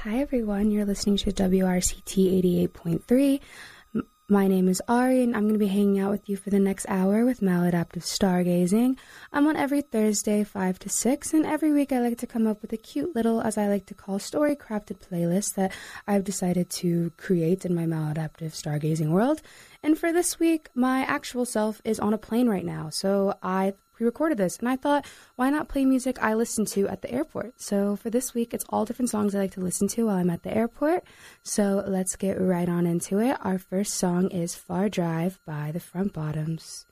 Hi everyone, you're listening to WRCT 88.3. My name is Ari, and I'm going to be hanging out with you for the next hour with Maladaptive Stargazing. I'm on every Thursday, 5 to 6, and every week I like to come up with a cute little, as I like to call, story-crafted playlist that I've decided to create in my Maladaptive Stargazing world. And for this week, my actual self is on a plane right now, so I pre-recorded this, and I thought, why not play music I listen to at the airport? So for this week, it's all different songs I like to listen to while I'm at the airport. So let's get right on into it. Our first song is Far Drive by the Front Bottoms.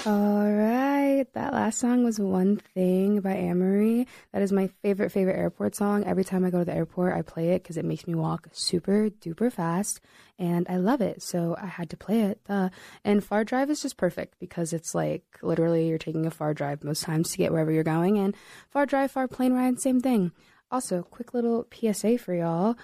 All right, that last song was One Thing by Amory. That is my favorite airport song. Every time I go to the airport, I play it because it makes me walk super duper fast, and I love it, so I had to play it. And Far Drive is just perfect because it's like literally you're taking a far drive most times to get wherever you're going, and Far Drive, Far Plane Ride, same thing. Also, quick little PSA for y'all.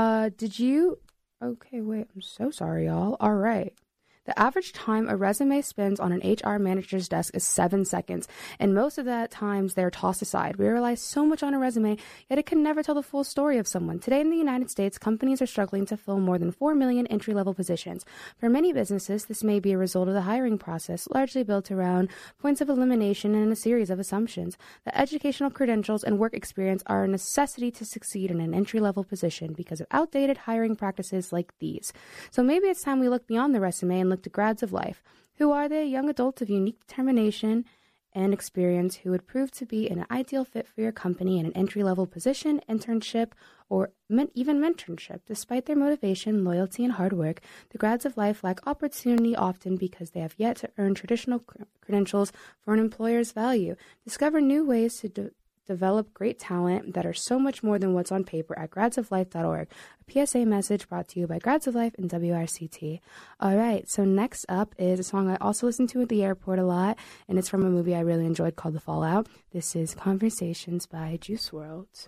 Okay, wait, I'm so sorry, y'all. All right. The average time a resume spends on an HR manager's desk is 7 seconds, and most of that times they're tossed aside. We rely so much on a resume, yet it can never tell the full story of someone. Today in the United States, companies are struggling to fill more than 4 million entry-level positions. For many businesses, this may be a result of the hiring process, largely built around points of elimination and a series of assumptions. The educational credentials and work experience are a necessity to succeed in an entry-level position because of outdated hiring practices like these. So maybe it's time we look beyond the resume and look to grads of life. Who are they? Young adults of unique determination and experience who would prove to be an ideal fit for your company in an entry-level position, internship, or even mentorship. Despite their motivation, loyalty, and hard work, the grads of life lack opportunity often because they have yet to earn traditional credentials for an employer's value. Discover new ways to develop great talent that are so much more than what's on paper at gradsoflife.org. A PSA message brought to you by Grads of Life and WRCT. All right, so next up is a song I also listen to at the airport a lot, and it's from a movie I really enjoyed called The Fallout. This is Conversations by Juice WRLD.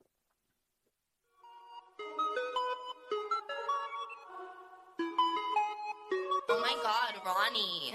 Oh my God, Ronnie.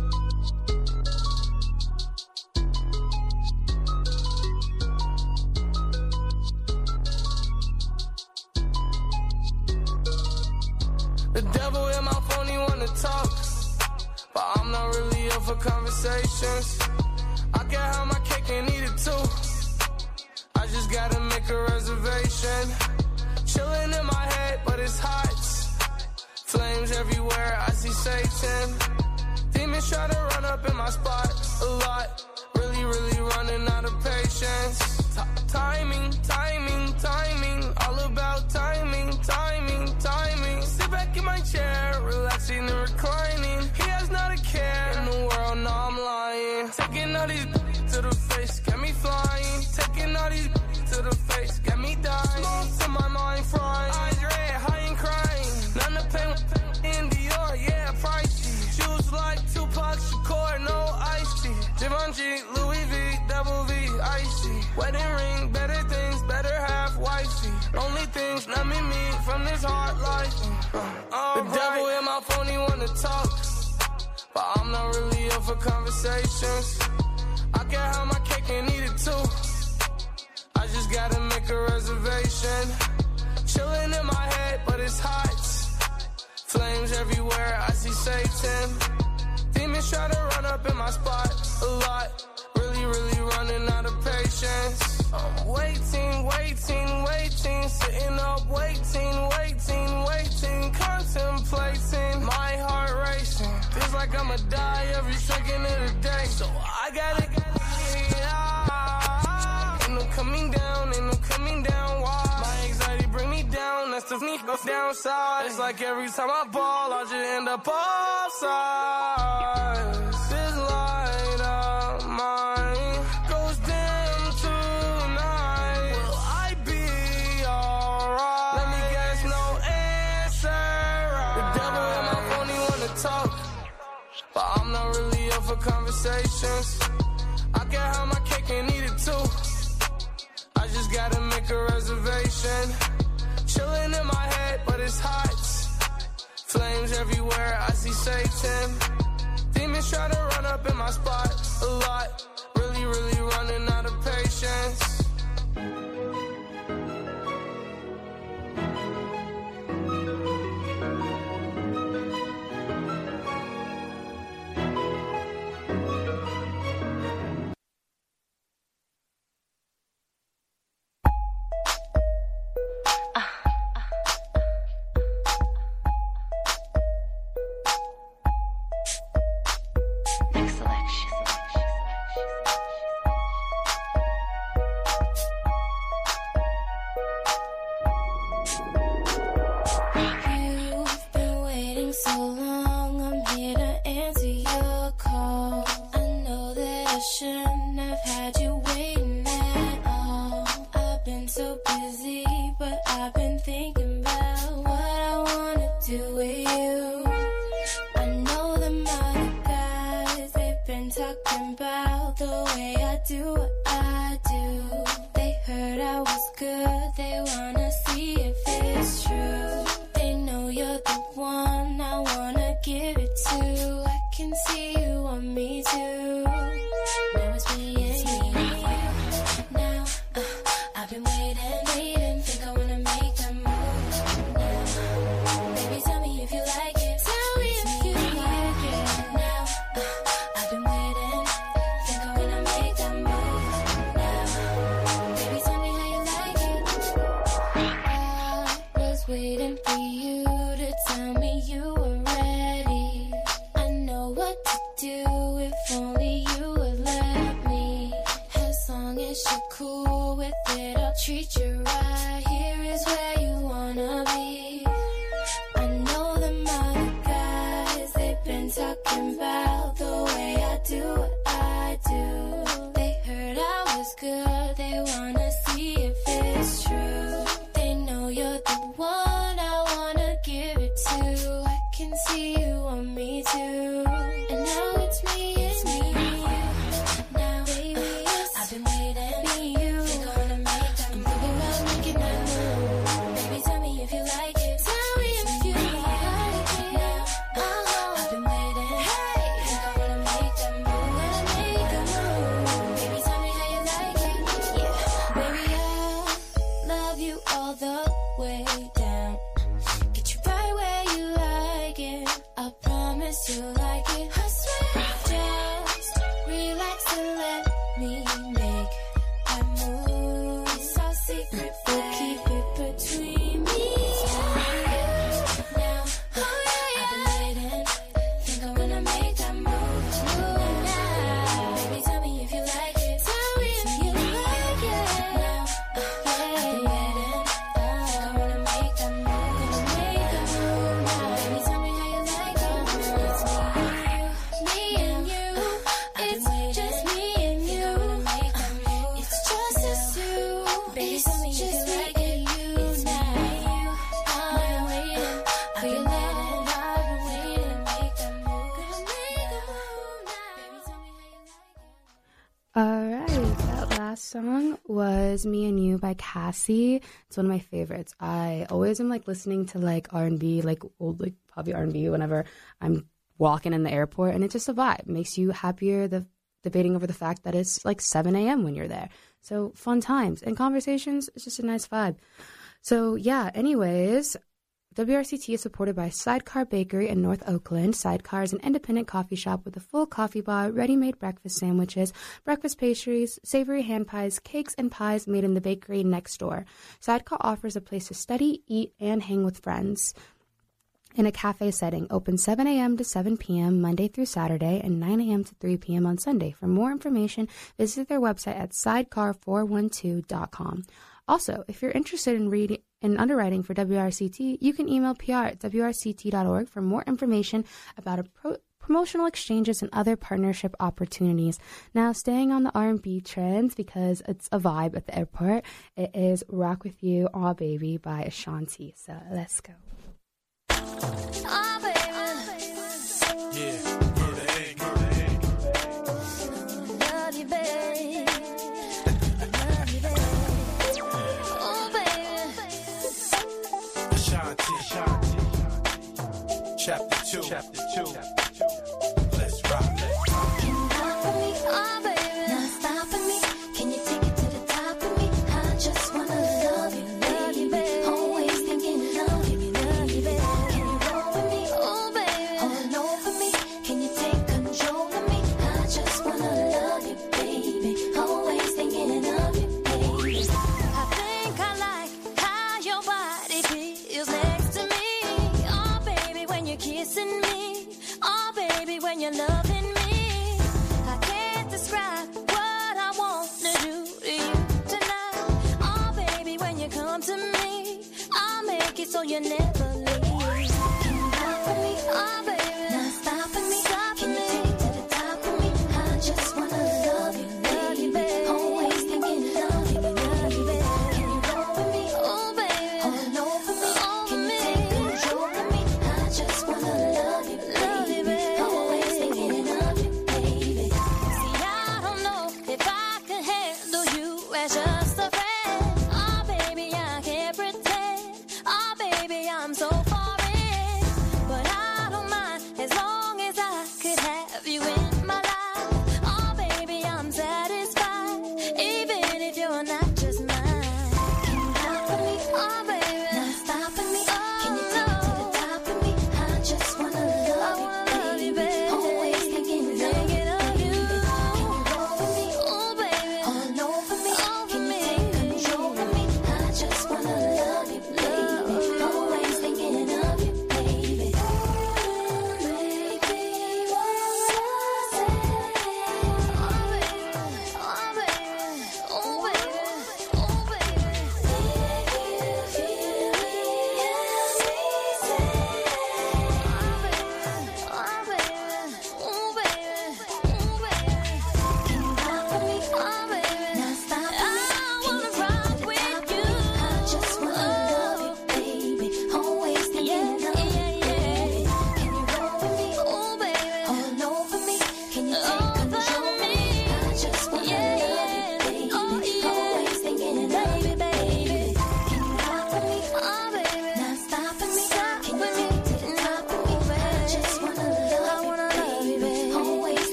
The devil in my phone, he wanna talk, but I'm not really up for conversations. I can have my cake and eat it too. I just gotta make a reservation. Chilling in my head, but it's hot. Flames everywhere, I see Satan. Demons try to run up in my spot a lot. Really running out of patience. Timing, all about timing. Sit back in my chair, relaxing and reclining. He has not a care in the world, no, I'm lying. Taking all these to the face, got me flying. Taking all these to the face, got me dying. Smoke to my mind frying. Eyes red, high and crying. None to pay in Dior, yeah, pricey. Shoes like Tupac Shakur, no iced tea. Givenchy, Louis V, double V, icy. Wedding ring, better things, better half wifey. Only things numbing me from this hard life. The devil in my phone, he wanna talk, but I'm not really up for conversations. I can have my cake and eat it too. I just gotta make a reservation. Chilling in my head, but it's hot. Flames everywhere, I see Satan. Demons try to run up in my spot a lot. Really running out of patience. I'm waiting. Sitting up, waiting. Contemplating, my heart racing. Feels like I'ma die every second of the day. So I gotta get out. Ain't no coming down, why? My anxiety bring me down, that's the downside. It's like every time I ball, I just end up offside. This light of mine goes dim tonight. Will I be alright? Let me guess, no answer. The devil in my phone, he wanna talk, but I'm not really up for conversations. I can have my cake and eat it too. I just gotta make a reservation. Chilling in my head, but it's hot. Flames everywhere, I see Satan. Demons try to run up in my spot a lot. Really running out of patience. do what I do. They heard I was good, they wanna see if it's true. They know you're the one I wanna give it to. I can see you want me too. Now it's me and you. Now, I've been waiting, think I wanna make that move now. Baby, tell me if you like it. Tell me if you like it. Now, I've been waiting, think I wanna make that move now. Baby, tell me how you like it. I was waiting for you to tell me you were ready. I know what to do if only you would let me. As long as you're cool with it, I'll treat you right. Here is where you wanna be. I know them other guys, they've been talking about the way I do what I do. They heard I was good, they wanna see if it's true. They know you're the one I wanna give it to. I can see you want me too. And now it's me and you. Now, baby, I've been waiting. Me and you. Think I wanna make that move. I'm thinking about making that move. Baby, tell me if you like it. Tell me if you like it. Now, I've been waiting. Hey, think I wanna make that move. Wanna make a move. Baby, tell me how you like it. Yeah, baby, I love you all the way down. Get you right where you like it. I promise you like it. I swear, just relax and let me make that move. It's our secret, we'll keep it between me and you. Now, I've been waiting, think I wanna make that move now. Baby, tell me if you like it. Tell me if you like it. Now, I've been waiting, think I wanna make that move. Gonna make that move now. Baby, tell me how you like it. It's me and you. It's just me and you. It's just us two. Baby, tell me if you like it. It's me and you. I'm waiting for your love. I've been waiting to make that move. Gonna make that move now. Baby, tell me how you like it. Alright, that last song was Me and You by Cassie. It's one of my favorites. I always am like listening to like R&B, like old like poppy R&B whenever I'm walking in the airport, and it's just a vibe. It makes you happier, debating over the fact that it's like 7 a.m. when you're there. So fun times and conversations, it's just a nice vibe. So yeah, anyways, WRCT is supported by Sidecar Bakery in North Oakland. Sidecar is an independent coffee shop with a full coffee bar, ready-made breakfast sandwiches, breakfast pastries, savory hand pies, cakes, and pies made in the bakery next door. Sidecar offers a place to study, eat, and hang with friends in a cafe setting, open 7 a.m. to 7 p.m. Monday through Saturday and 9 a.m. to 3 p.m. on Sunday. For more information, visit their website at sidecar412.com. Also, if you're interested in underwriting for WRCT, you can email pr@wrct.org for more information about promotional exchanges and other partnership opportunities. Now, staying on the R&B trends because it's a vibe at the airport, it is Rock With You, Aw Baby by Ashanti. So let's go. Oh, baby. Yeah. Love you, babe. Love you, babe. Oh, baby. Ashanti. Chapter 2. Let's rock. Can you rock for me? Oh, baby. Not stopping me. Can you take it to the top of me? I just wanna love you, baby. Always thinking love you, baby. Can you roll with me? Oh, baby. All over me. Can you take control of me? I just wanna love you, baby. Always thinking of you, baby. I think I like how your body feels next to me. Oh, baby, when you're kissing me. Oh, baby, when you're loving me. I can't describe what I want to do to you tonight. Oh, baby, when you come to me, I'll make it so you never leave. Can you rock for me? Oh, baby. Not stopping me. Can you take it to the top of me? I just wanna love you, baby. Always thinking love you, baby. Can you roll with me? Oh, baby. All over me. Can you take control of me? I just wanna love you, baby. Always thinking of you, baby. See, I don't know if I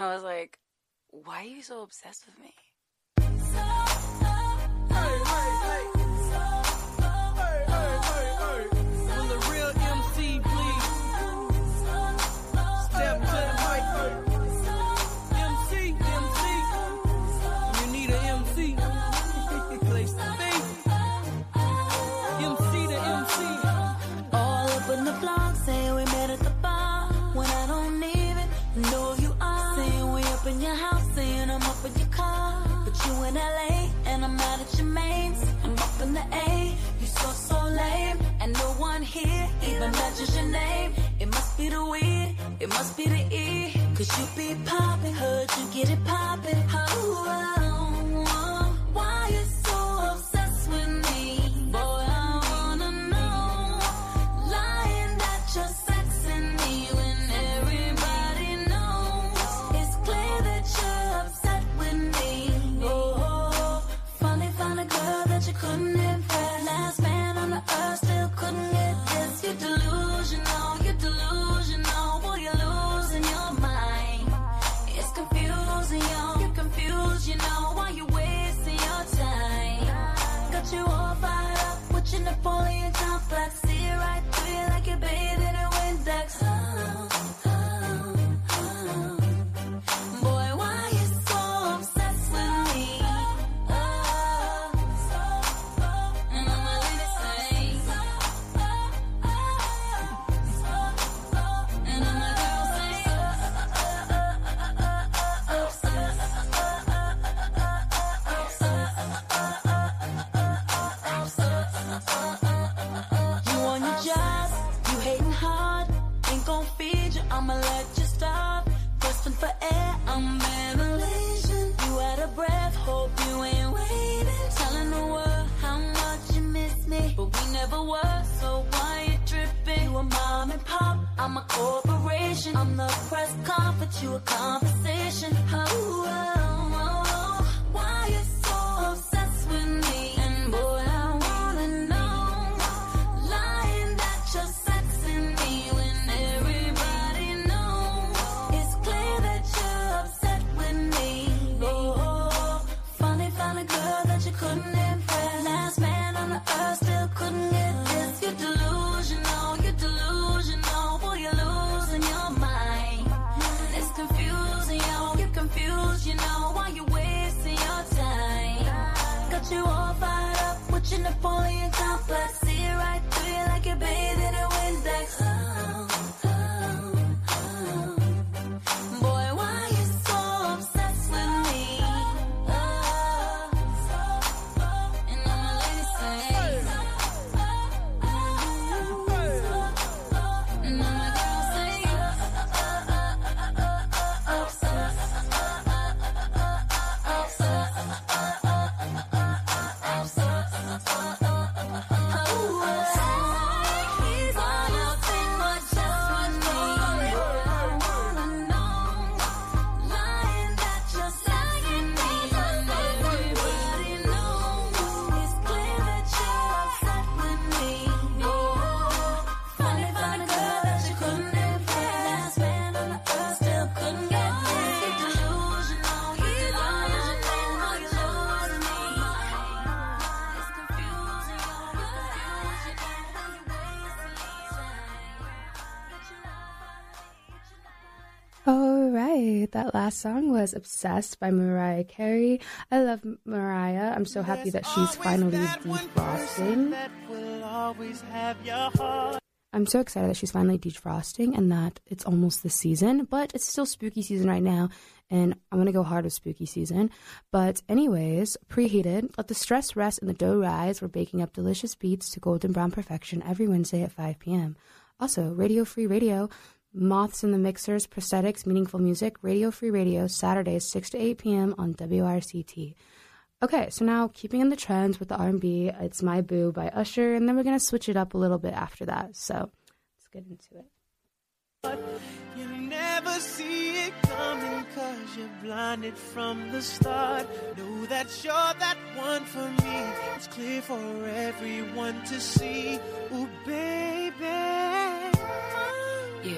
I was like, why are you so obsessed with me? Will the real MC please step to the mic? MC, you need an MC. Place to be. MC to MC. All up in the blog, saying we met at the bar when I don't even know who you are. Saying we up in your house, saying I'm up in your car. But you in LA and I'm out at your mains. I'm up in the A, you so lame. And no one here even mentions your name. It must be the weed, it must be the E. Cause you be poppin', heard you get it poppin'. Why you so obsessed with me? Boy, I wanna know. Lying that you're sexing me when everybody knows. It's clear that you're upset with me. Oh, finally found a girl that you couldn't impress. Last man on the earth still couldn't get this. You're delusional, boy, you're losing your mind. It's confusing, yo, you're confused, you know, why you wasting your time. Got you all fired up with your Napoleon complex. See it right through you like you're bathed in a Windex. Boy, why you so obsessed with me? And I'ma leave it say, and all my girls say, you on your job, you hating hard, ain't gon' feed you, I'ma let you starve. Question for air, I'm ventilation. You out of breath, hope you ain't waiting. Telling the world how much you miss me, but we never were, so why you tripping? You a mom and pop, I'm a corporation. I'm the press conference, you a conversation. Why you so obsessed with me? And boy, I wanna know. Lying that you're sexing me when everybody knows. It's clear that you're upset with me. Oh, finally found a girl that you couldn't impress. Last man on the earth still couldn't get this. You're delusional, boy, you're losing your mind. It's confusing, yo, you're confused, you know, why you wasting your time. Got you all fired up with your Napoleon complex. See it right through you like you're bathed in a Windex. Boy, why you so obsessed with me? And all my ladies say, and all my girls say, he's all nothing but just with me. I wanna know. Lying that you're sexing me when everybody knows. It's clear that you're upset with me. Oh, finally found a girl that you couldn't impress. Last man on the earth still couldn't get this. You're delusional, you're losing me. It's confusing, you're wasting All right, that last song was Obsessed by Mariah Carey. I love Mariah. I'm so happy that she's finally defrosting. I'm so excited that she's finally defrosting and that it's almost the season, but it's still spooky season right now, and I'm going to go hard with spooky season. But anyways, preheated, let the stress rest and the dough rise. We're baking up delicious beats to golden brown perfection every Wednesday at 5 p.m. Also, Radio Free Radio, Moths in the Mixers, Prosthetics, Meaningful Music, Radio Free Radio, Saturdays 6 to 8 p.m. on WRCT. Okay, so now keeping in the trends with the R&B, it's My Boo by Usher, and then we're going to switch it up a little bit after that. So let's get into it. You never see it coming 'cause you're blinded from the start. Know that you're that one for me. It's clear for everyone to see. Ooh, baby. Yeah. You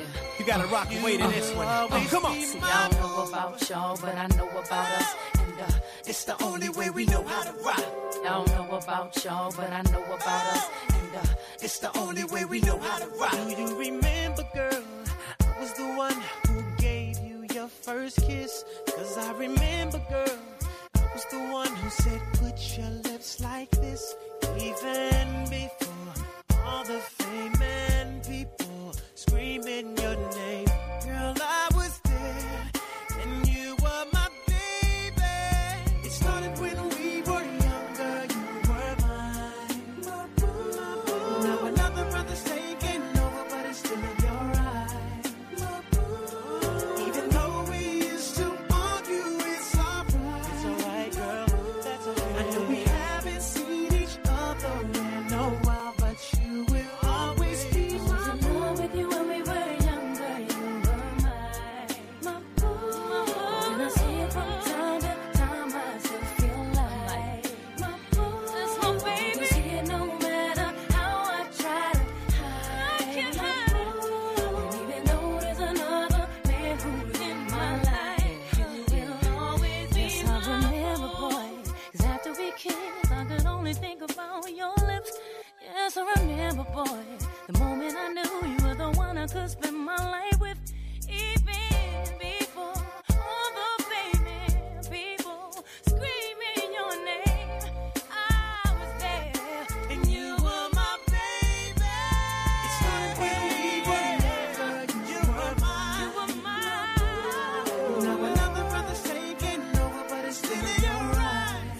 gotta rock away to this one. Come on. See, I don't know about y'all, but I know about us. And it's the only way we know how to rock. I don't know about y'all, but I know about us. And it's the only way we know how to rock. Do you remember, girl? I was the one who gave you your first kiss. 'Cause I remember, girl, I was the one who said, put your lips like this. Even before all the fame and people screaming your name. Girl, I was there, and you were my baby. It started when we were younger, you were mine. Now another brother's taking over, but it's still in your eyes. Even though we used to argue, it's alright. It's alright, girl, that's okay. I know we haven't seen each other in a while, but you will always be my boo. With you when we were younger, you were my boo. And I see it from time to time, I still feel like my boo. That's my baby. You see it no matter how I try to hide. I can't hide it. And even though there's another man who's in my life, you will always be yes, I remember, boy, 'cause after we kissed, I could only think about your lips. Yes, I remember, boy, the moment I knew you were the one I could spend my life with. Even before all the famous people screaming your name, I was there, and you were my baby. It started when we were younger, you were mine. You were mine. Now another brother's taking over, but it's still in your eyes.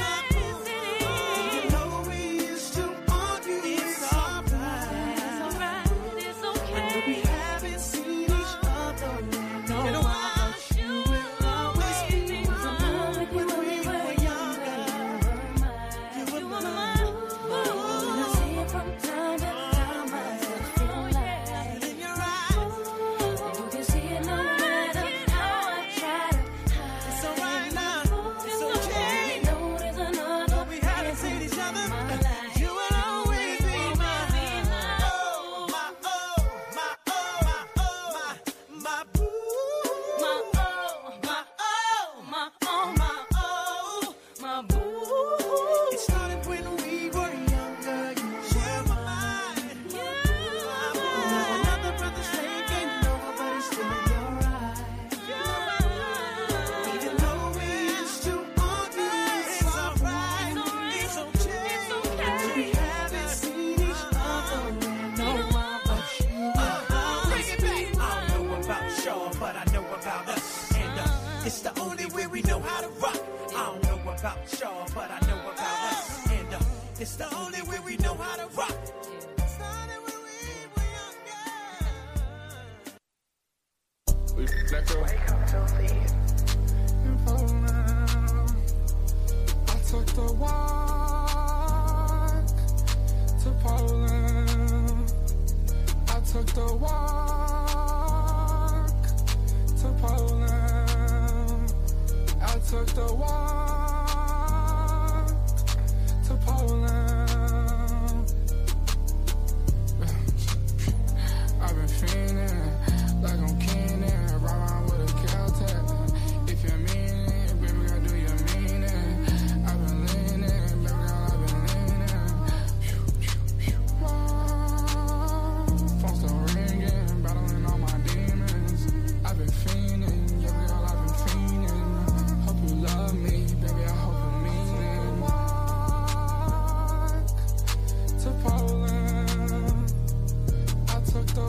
Even though we used to argue, it's alright. It's alright, it's okay. And we haven't seen each other in a while, but you will always be mine. With you when we were younger, you were mine. And I see it from time to time, I still feel like In your eyes, and you can see it no matter how I try to hide. it's alright now. It's okay. I know there's another We haven't seen each other. my life. You will always be mine. Oh, my, oh, my, oh, my, oh, my boo. My oh, my oh, my oh, my oh, my boo. It started when we were younger. You were mine. Now another brother's taking over, but it's still in your eyes. Even though we used to argue, it's alright. It's okay. We haven't seen each other in a while, but you will always be mine. I don't know about y'all, but I know about us. And it's the only way we know how to rock. I don't know about y'all, but I know about us. And it's the only way we know how to rock. Started when we were younger. Let go. I took the walk to Poland. I took the walk to Poland. I took the walk to Poland. I've been fiending like I'm Keenan, ride around with a Caltech. If you mean it, baby girl, do you mean it? I've been leaning, baby girl, I've been leaning. Phone still ringing, battling all my demons. I've been fiending, baby girl, I've been fiending. Hope you love me, baby, I hope you mean it. To Poland, I took the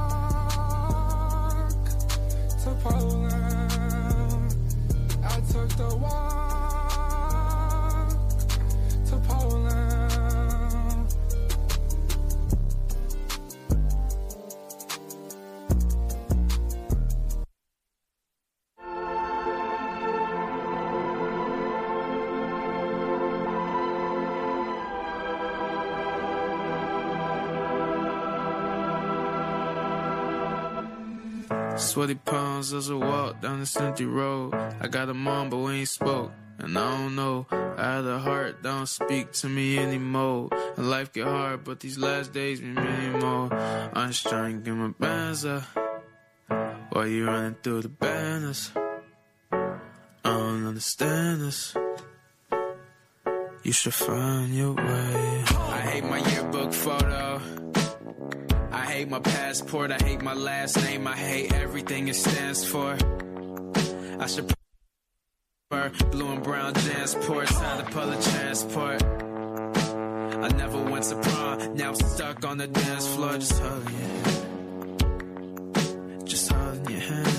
walk to Poland. I took the walk to Poland. Sweaty palms as I walk down this empty road. I got a mom, but we ain't spoke. And I don't know, I had a heart, don't speak to me anymore. And life get hard, but these last days be many more. I'm just trying to get my bands up. Why you running through the banners? I don't understand this. You should find your way. I hate my yearbook photo. I hate my passport. I hate my last name. I hate everything it stands for. I should prefer blue and brown Jansports. How to public transport. I never went to prom. Now I'm stuck on the dance floor. Just holding your hand. Just holding your hand.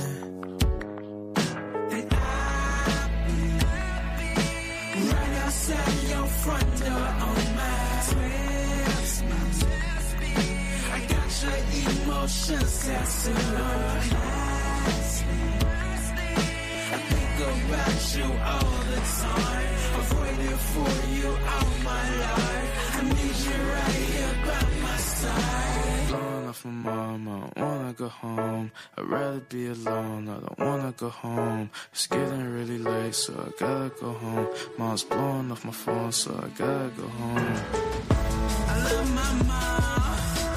Outside your front door on my Swift speed. I got your emotions tattooed on my sleeve. I think about you all the time. I've waited for you all my life. I need you right here by my side. Blowing off my mom, I don't wanna go home. I'd rather be alone, I don't wanna go home. It's getting really late, so I gotta go home. Mom's blowing off my phone, so I gotta go home. I love my mom.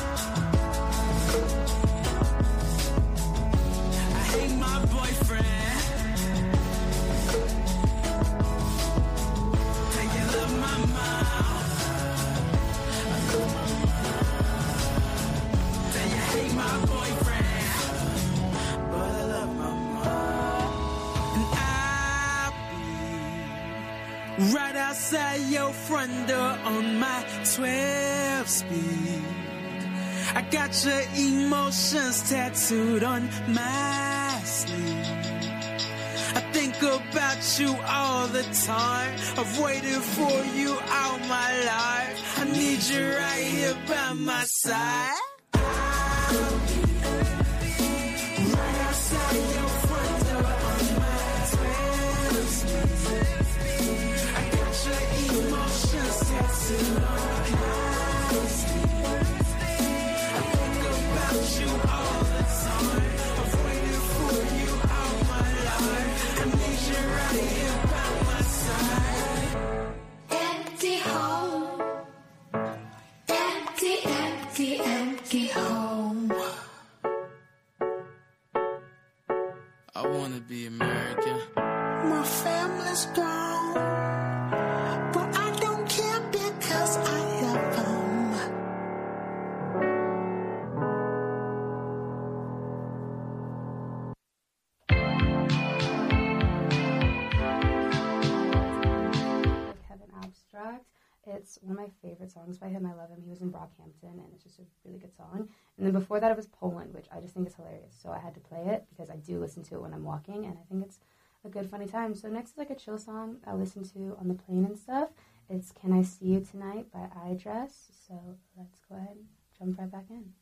I hate my boyfriend. Do you love my mom? Do you hate my boyfriend? But I love my mom. And I'll be right outside your front door on my 12 speed. I got your emotions tattooed on my sleeve. I think about you all the time. I've waited for you all my life. I need you right here by my side. Right outside your front door on my 12 speed. I got your emotions tattooed on my sleeve. I think about you all the time. I've waited for you all my life. I need you right here by my side. Empty home. Empty, empty, empty home. I wanna be American. My family's gone, but I don't care because I love them. Kevin Abstract. It's one of my favorite songs by him. I love him. He was in Brockhampton, and it's just a really good song. And then before that, it was Poland, which I just think is hilarious. So I had to play it because I do listen to it when I'm walking, and I think it's a good, funny time. So next is like a chill song I listen to on the plane and stuff. It's Can I See You Tonight by iDress. So let's go ahead and jump right back in.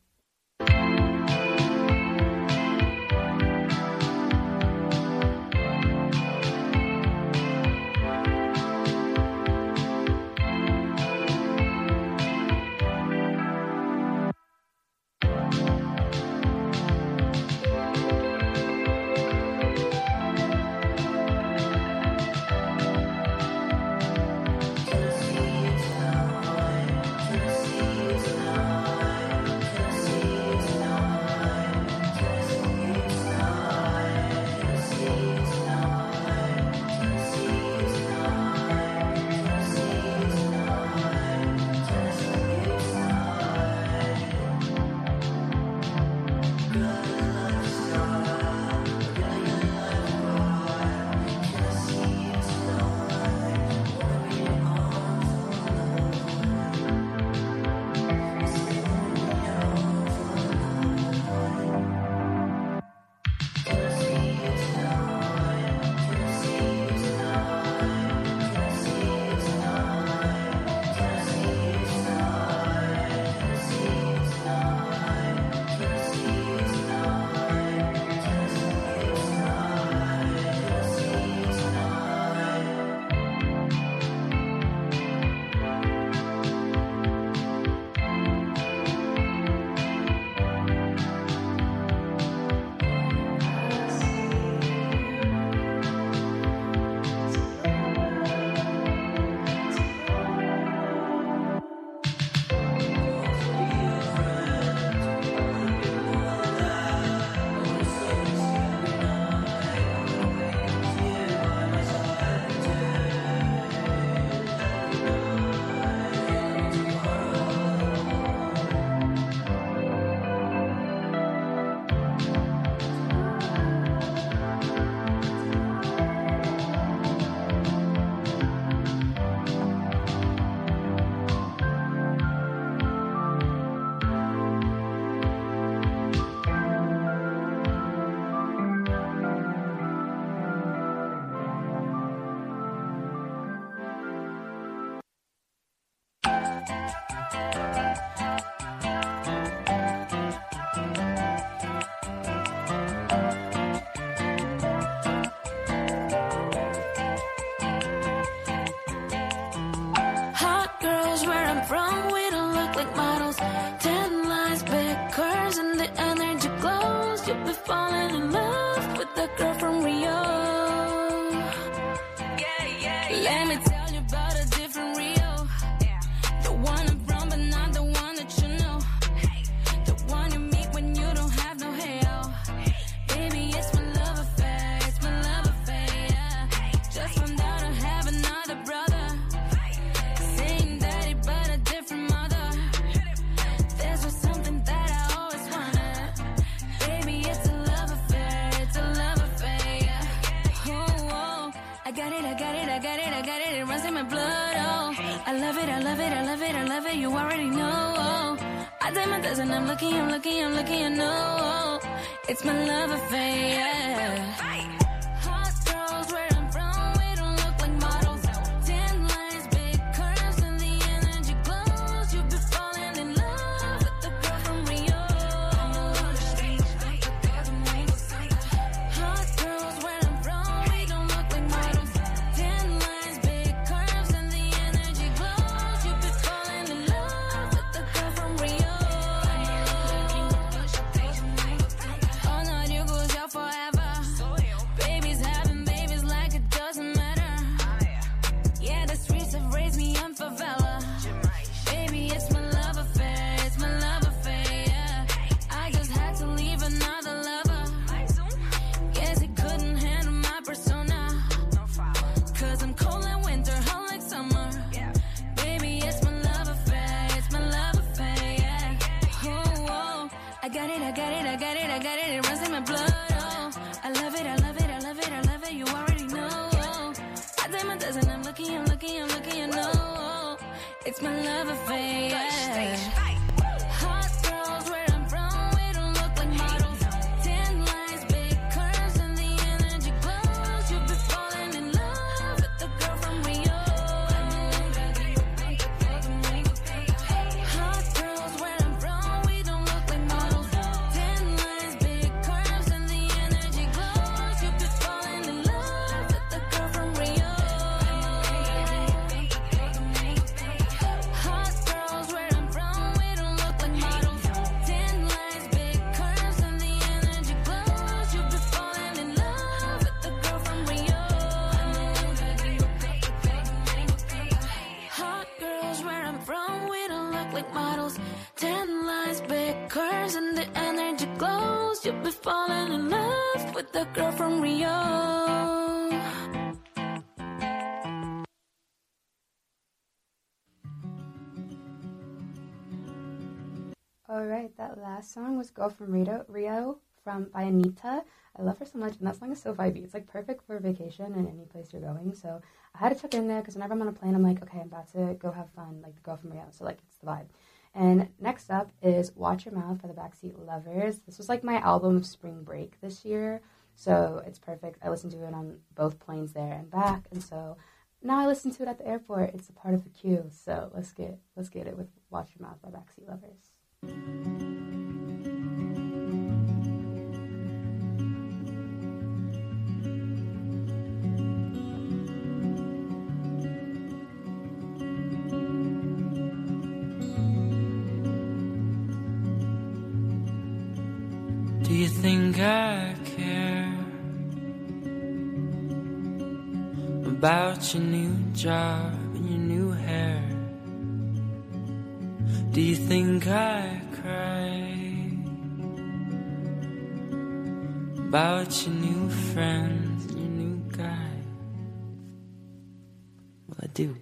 it runs in my blood, oh. I love it, you already know. I take my test and I'm looking, you know. It's my love affair, yeah. Hot girls where I'm from, we don't look like models. 10 lines, big curves, and the energy glows. You'll be falling in love with the girl from Rio. Hot girls where I'm from, we don't look like models. 10 lines, big curves, and the energy glows. You'll be falling in love with the girl from Rio. Oh no, you go out forever. Babies having babies like it doesn't matter. Yeah, the streets have raised me in favela. Baby, it's my love affair, yeah. I just had to leave another lover. Guess he couldn't handle my persona. Cause I'm cold like winter, hot like summer. Baby, it's my love affair, yeah. Oh, I got it, it runs in my blood, oh. I love it, you already know. I take my test and I'm looking, you know. It's my love affair, yeah. Hot girls where I'm from, we don't look like models. 10 lines, big curves, and the energy glows. You'll be falling in love with the girl from Rio. Hot girls where I'm from, we don't look like models. 10 lines, big curves, and the energy glows. You'll be falling in love with the girl from Rio. Hot girls where I'm from, we don't look like models. 10 lines, big curves, and the energy glows. You'll be falling in love with the girl from Rio. Hot girls where I'm from, we don't look like models. 10 lines, big curves, and the energy glows. You'll be falling in love with the girl from Rio. Alright, that last song was Girl from Rio by Anita. I love her so much, and that song is so vibey. It's like perfect for a vacation and any place you're going. So I had to chuck it in there because whenever I'm on a plane, I'm like, okay, I'm about to go have fun, like the Girl from Rio. So like, it's the vibe. And next up is Watch Your Mouth by the Backseat Lovers. This was like my album of spring break this year, so it's perfect. I listened to it on both planes there and back, and so now I listen to it at the airport. It's a part of the queue. So let's get it with Watch Your Mouth by Backseat Lovers. Do you think I care about your new job and your new hair? Do you think I cry about your new friends and your new guy? Well, I do.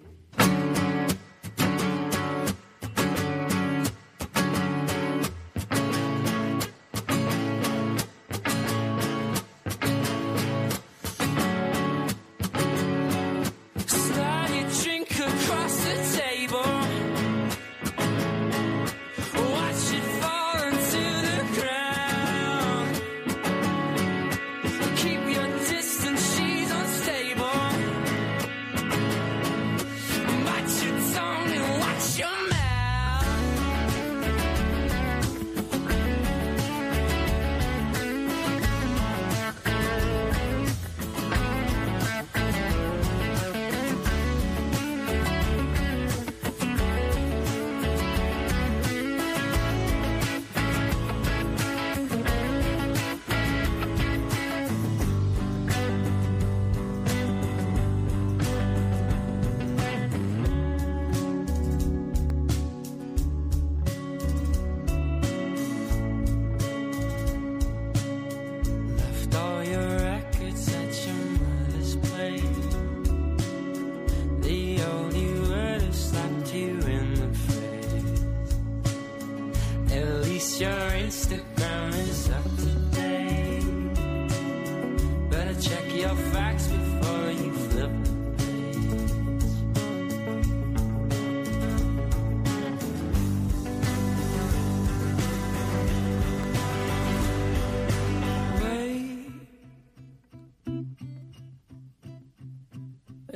Check your facts before you flip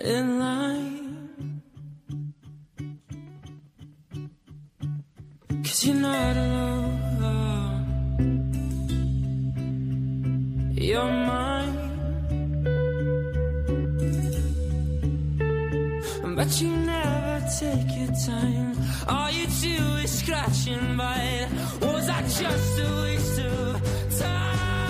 in line. 'Cause you're not alone, you're mine. But you never take your time. All you do is scratch and bite. Was I just a waste of time?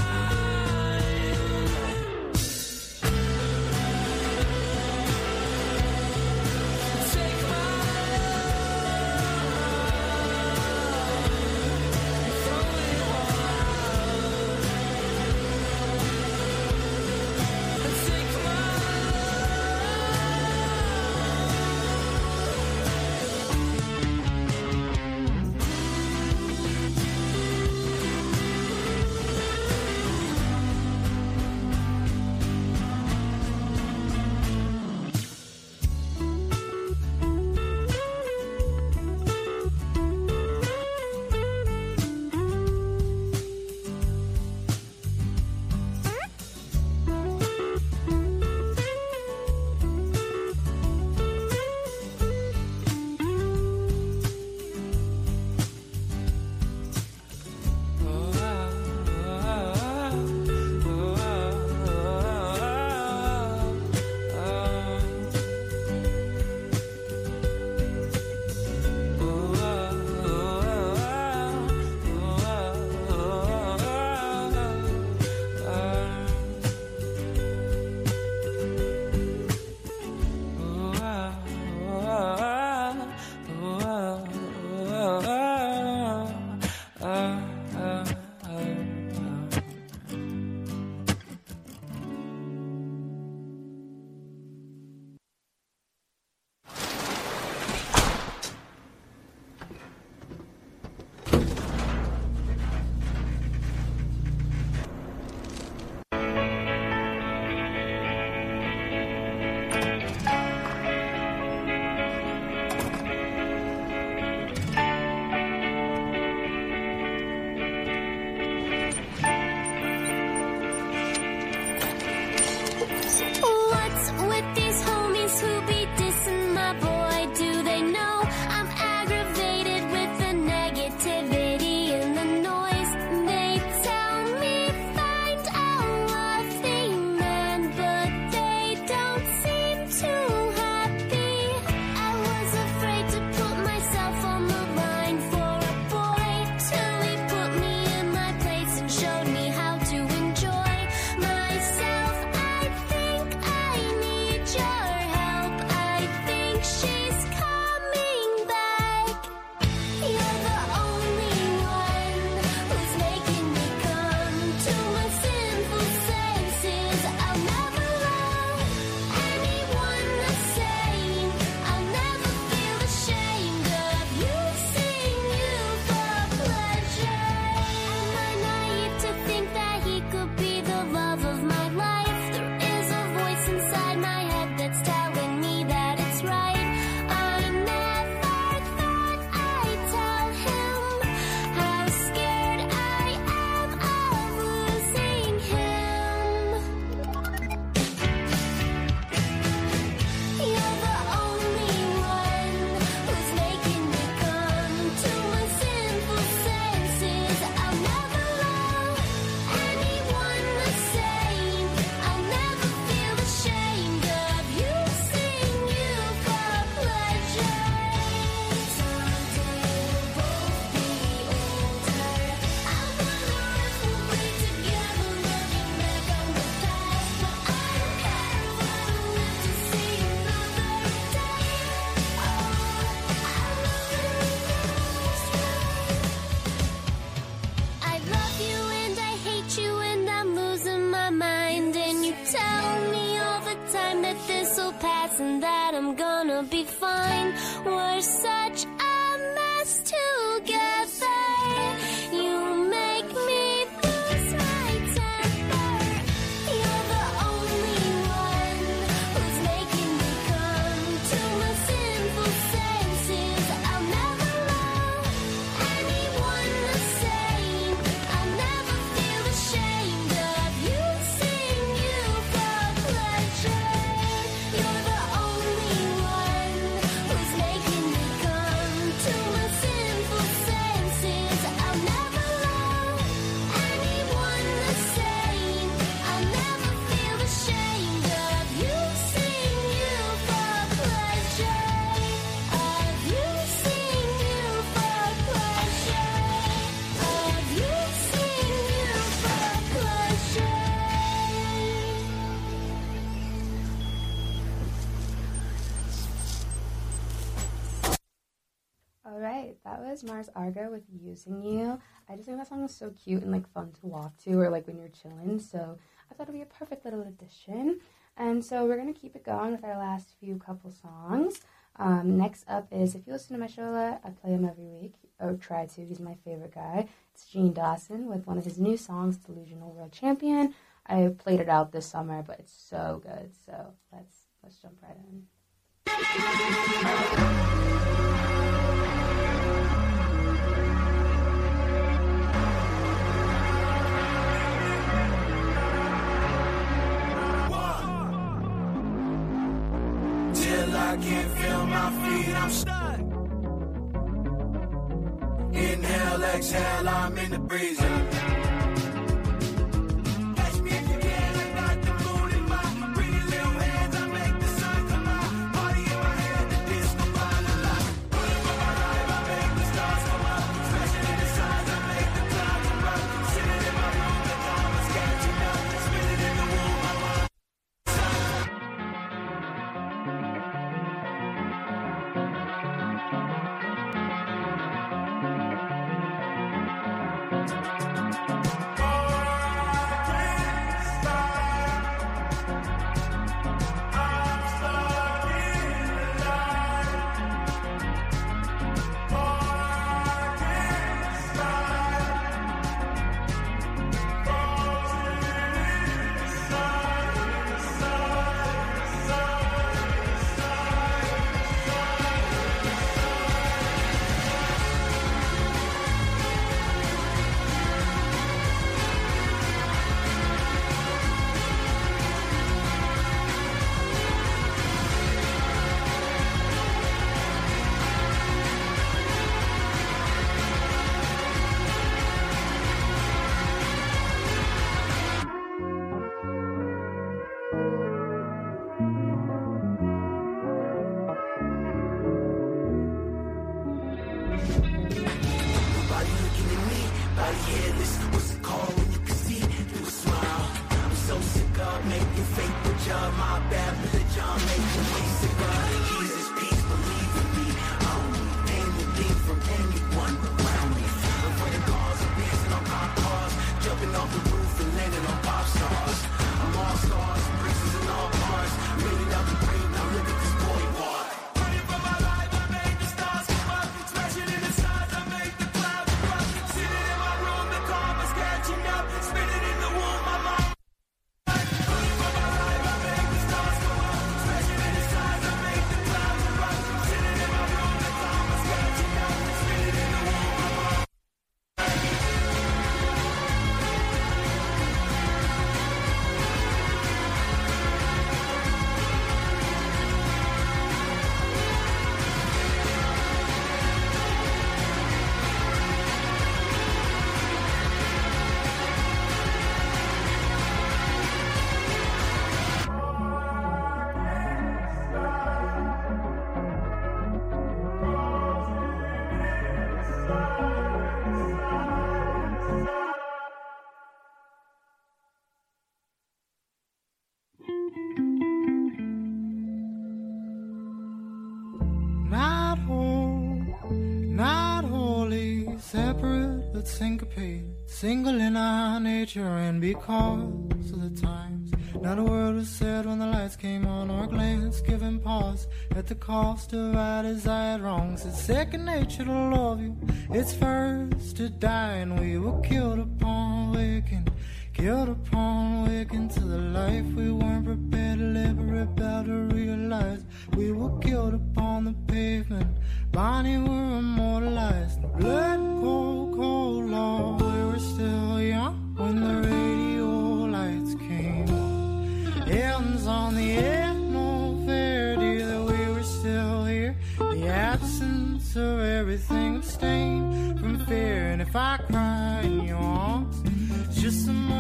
and that I'm gonna be fine. We're such a mess together. You make me lose my temper. You're the only one who's making me come to my sinful senses. I'll never love anyone the same. I'll never feel ashamed of using you for pleasure. You're the right, that was Mars Argo with Using You. I just think that song is so cute and like fun to walk to or like when you're chilling, so I thought it would be a perfect little addition. And so we're going to keep it going with our last few couple songs. Next up is, if you listen to my show a lot, I play him every week, or try to. He's my favorite guy. It's Gene Dawson with one of his new songs, Delusional World Champion. I played it out this summer, but it's so good. So let's jump right in. Till I can't feel my feet, I'm stuck. Inhale, exhale, I'm in the breeze. Syncopate, single in our nature, and because of the times, not a word was said when the lights came on, or a glance given pause at the cost of our desired wrongs. It's second nature to love you, it's first to die, and we were killed upon waking to the life we weren't prepared to live or rebel to realize. We were killed upon the pavement, Bonnie were immortalized. Blood cold, cold, Lord, we were still young when the radio lights came on. Elton's on the air, no fair dear that we were still here. The absence of everything abstained from fear, and if I cry in your arms, it's just some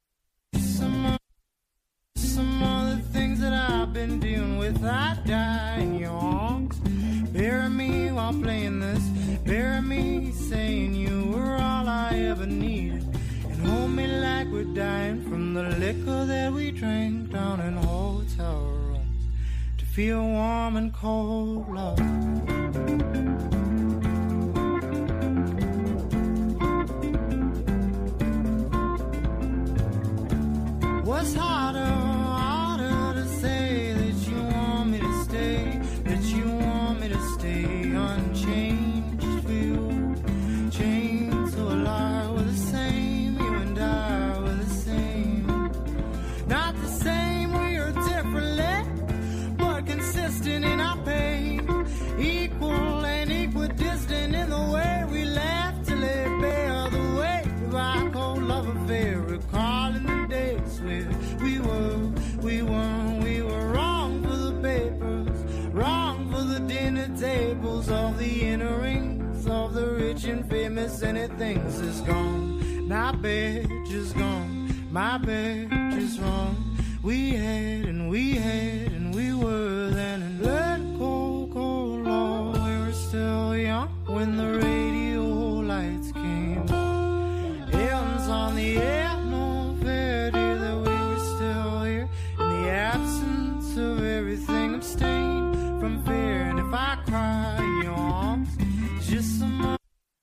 other things that I've been dealing with. I die in your arms. Bury me while playing this. Bury me saying you were all I ever needed. And hold me like we're dying from the liquor that we drank down in hotel rooms. To feel warm and cold love. What's harder to say that you want me to stay, that you want me to stay unchanged for you, chained to a lie, we're the same, you and I, we're the same. Not the same, we're differently, but consistent in our pain, equal and equidistant in the way we laugh to lay bare the weight of our cold love affair, recalling the days where we were wrong for the papers, wrong for the dinner tables, all the inner rings of the rich and famous, anything's is gone. My badge is gone, my badge is wrong. We had and we were then, and let cold law, we were still young when the radio lights came on. Ends on the air, no fair day that we were still here in the absence of everything, abstained from fear. And if I cry in your arms, it's just some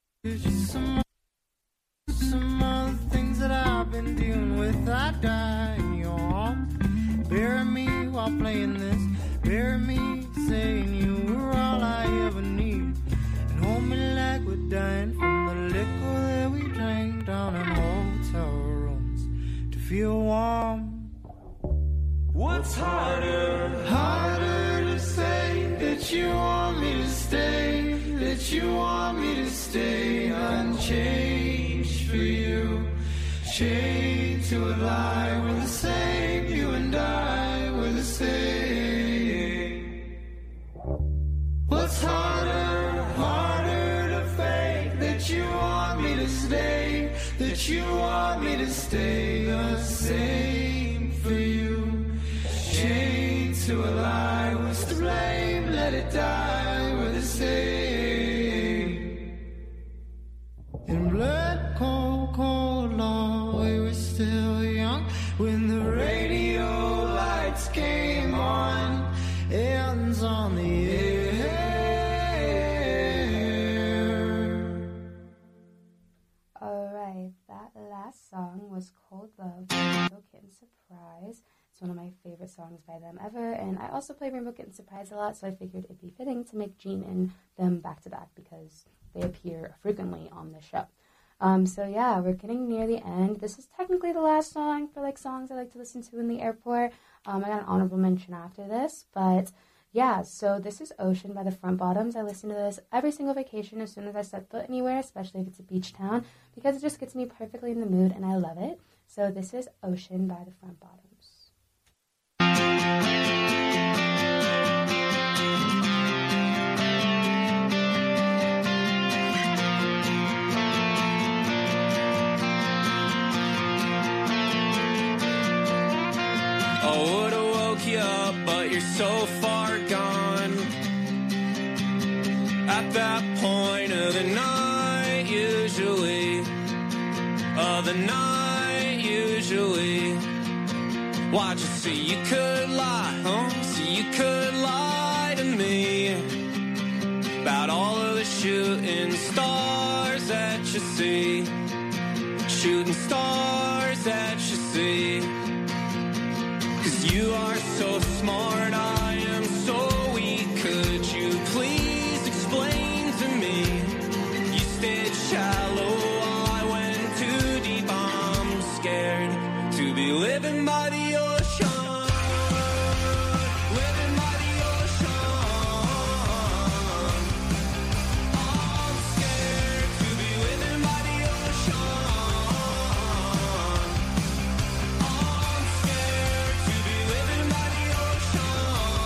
other things that I've been dealing with. I die in your arms, bury me while playing this, bury me saying you were all I ever need, and hold me like we're dying from the liquor that we drank down in hotel rooms to feel warm. What's harder to say that you want me to stay, that you want me to stay unchanged for you, chained to a lie, we're the same, you and I, we're the same. What's harder to fake that you want me to stay, that you want me to stay the same for you, chained to a lie, what's to blame, let it die, we're the same. In blood cold law, we were still young when the radio lights came on, ends on the air. Alright, that last song was Cold Love by Rainbow Kitten Surprise. It's one of my favorite songs by them ever, and I also play Rainbow Kitten Surprise a lot, so I figured it'd be fitting to make Gene and them back to back because they appear frequently on the show. So yeah, we're getting near the end. This is technically the last song for like songs I like to listen to in the airport. I got an honorable mention after this, but yeah, so this is Ocean by the Front Bottoms. I listen to this every single vacation as soon as I set foot anywhere, especially if it's a beach town, because it just gets me perfectly in the mood and I love it. So this is Ocean by the Front Bottoms. I would've woke you up, but you're so far gone. At that point of the night, usually. Why'd you see you could lie, See you could lie to me about all of the shooting stars that you see. Shooting stars that you see. 'Cause you are so smart, I am so weak. Could you please explain to me? You stayed shallow, I went too deep. I'm scared to be living by the ocean. Living by the ocean. I'm scared to be living by the ocean. I'm scared to be living by the ocean.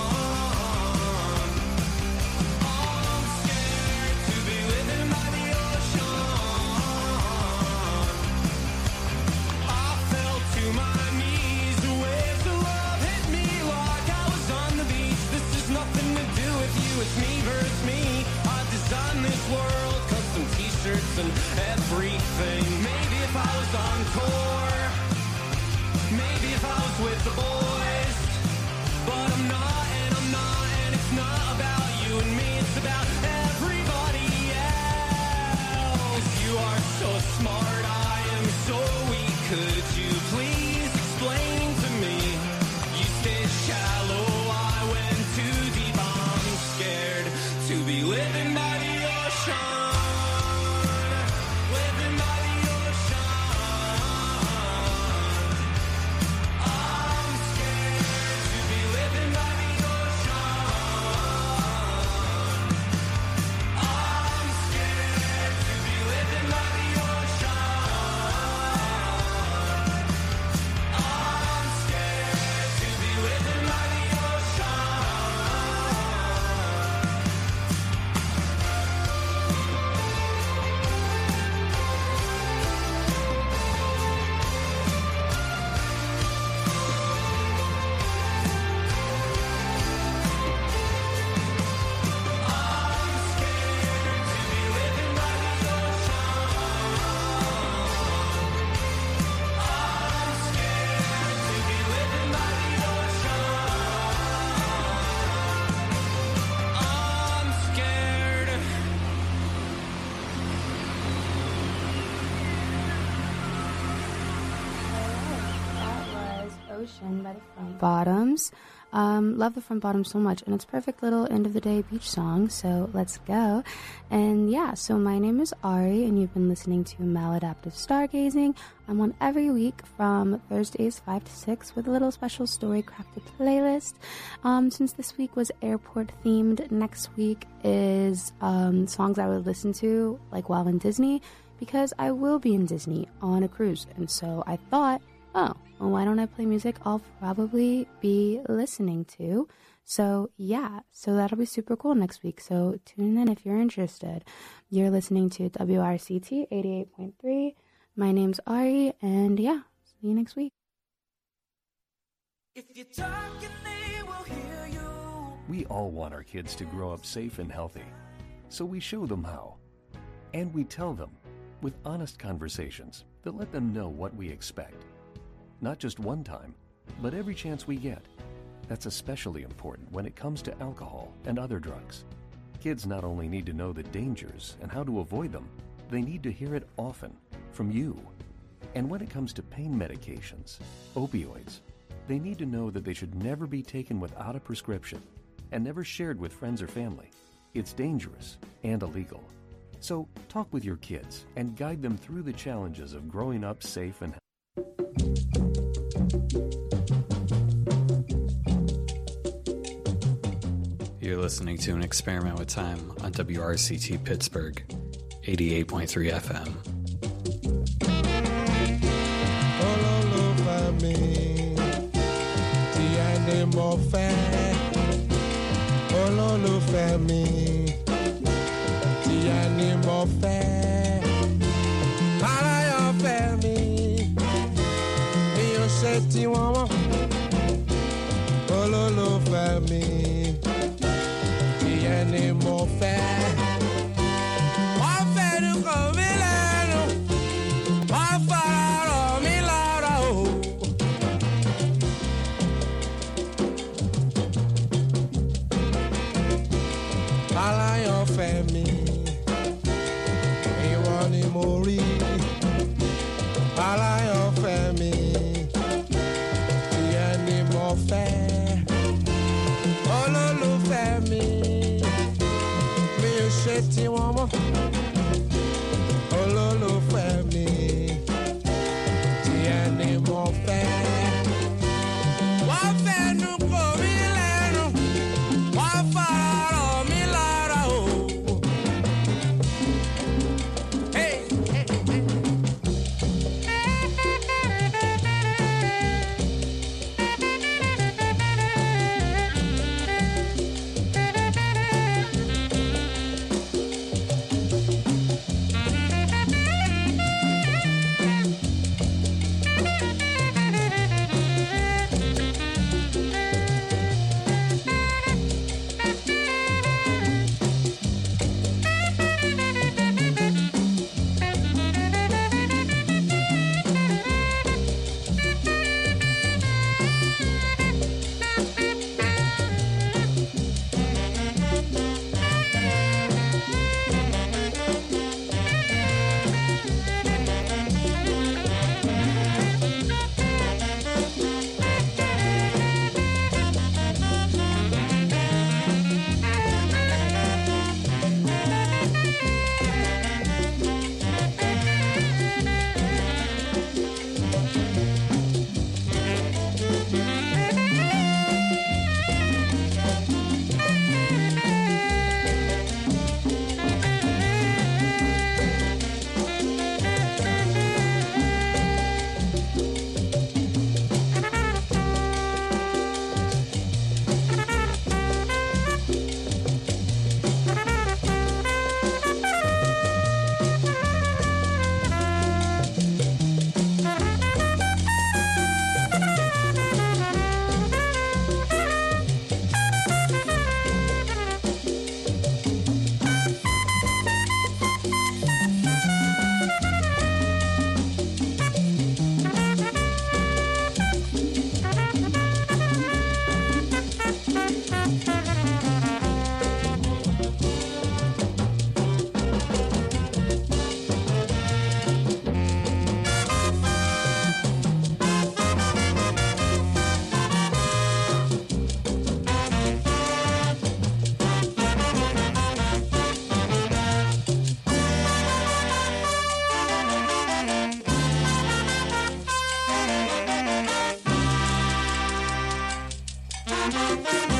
Ocean by the Front Bottoms. Love the Front Bottoms so much, and it's a perfect little end of the day beach song, so let's go. And yeah, so my name is Ari, and you've been listening to Maladaptive Stargazing. I'm on every week from Thursdays 5 to 6 with a little special story crafted playlist. Since this week was airport themed, next week is songs I would listen to like while in Disney, because I will be in Disney on a cruise, and so I thought, oh, well, why don't I play music I'll probably be listening to? So yeah, so that'll be super cool next week. So tune in if you're interested. You're listening to WRCT 88.3. My name's Ari, and yeah, see you next week. If you're talking, they will hear you. We all want our kids to grow up safe and healthy, so we show them how. And we tell them with honest conversations that let them know what we expect. Not just one time, but every chance we get. That's especially important when it comes to alcohol and other drugs. Kids not only need to know the dangers and how to avoid them, they need to hear it often from you. And when it comes to pain medications, opioids, they need to know that they should never be taken without a prescription and never shared with friends or family. It's dangerous and illegal. So talk with your kids and guide them through the challenges of growing up safe and healthy. You're listening to An Experiment with Time on WRCT Pittsburgh, 88.3 FM. All over me, the animal fair. All over me, the animal fair. All over me, you said you want. All over me, the animal fair. Thank you.